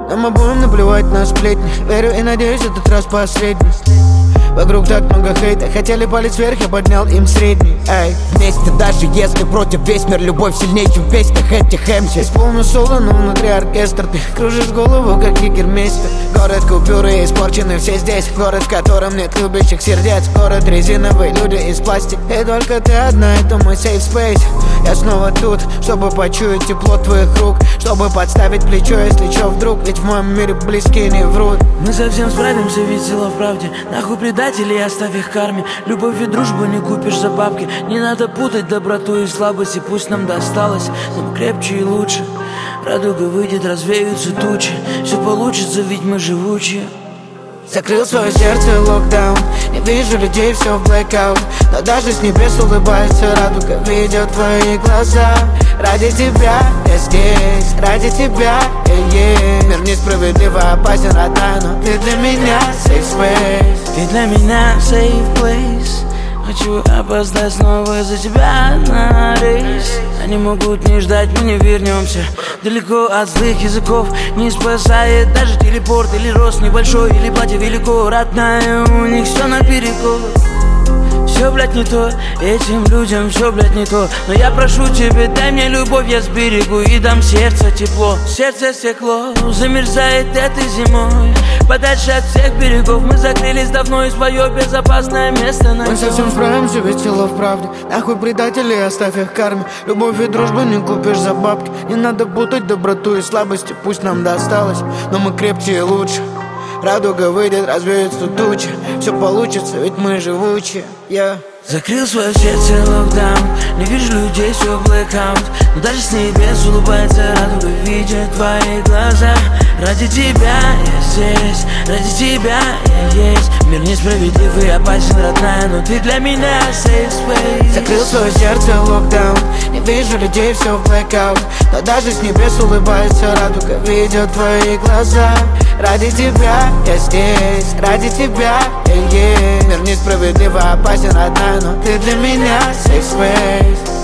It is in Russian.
Нам обоим наплевать на сплетни. Верю и надеюсь, этот раз последний. Вокруг так много хейта, хотели палец вверх, я поднял им средний. Эй, вместе, даже если против весь мир, любовь сильнее, чем в песнях этих МС. здесь полный соло, но внутри оркестр. Ты кружишь голову, как егермейстер. Город купюры испорчены все здесь. Город, в котором нет любящих сердец. Город резиновый, люди из пластика. И только ты одна, это мой safe space. Я снова тут, чтобы почуять тепло твоих рук, чтобы подставить плечо, если чё вдруг. Ведь в моем мире близкие не врут. Мы совсем справимся, ведь сила в правде. Нахуй предателей, оставь их карме. Любовь и дружбу не купишь за бабки. Не надо путать доброту и слабость. И пусть нам досталось, но мы крепче и лучше. Радуга выйдет, развеются тучи. Все получится, ведь мы живучие. Закрыл свое сердце локдаун. Не вижу людей, все в blackout. Но даже с небес улыбается радуга, видит твои глаза. Ради тебя я здесь, ради тебя я. Мир несправедливо опасен, родная, но ты для меня safe space. Ты для меня safe place. Хочу опоздать снова за тебя на рейс. Они могут не ждать, мы не вернемся. Далеко от злых языков не спасает даже телепорт. Или рост небольшой, или платье велико. Родная, у них все наперекор. Все, блядь, не то, этим людям все, блядь, не то. Но я прошу тебя, дай мне любовь, я сберегу и дам сердце тепло. Сердце стекло, замерзает этой зимой. Подальше от всех берегов мы закрылись давно, и свое безопасное место найдем. Мы совсем справимся, ведь сила в правде. Нахуй предателей, оставь их карме. Любовь и дружбу не купишь за бабки. Не надо путать доброту и слабости. Пусть нам досталось, но мы крепче и лучше. Радуга выйдет, развеются тучи. Все получится, ведь мы живучие. Закрыл свое сердце локдаун. Не вижу людей, все blackout. Но даже с небес улыбается радуга, видит твои глаза. Ради тебя я здесь, ради тебя я есть. Мир несправедливый и опасен, родная, но ты для меня safe space. Закрыл свое сердце локдаун. Не вижу людей, все в blackout. Но даже с небес улыбается радуга, видит твои глаза. Ради тебя я здесь, ради тебя я есть. Мир несправедливо опасен, родная, но ты для меня safe space.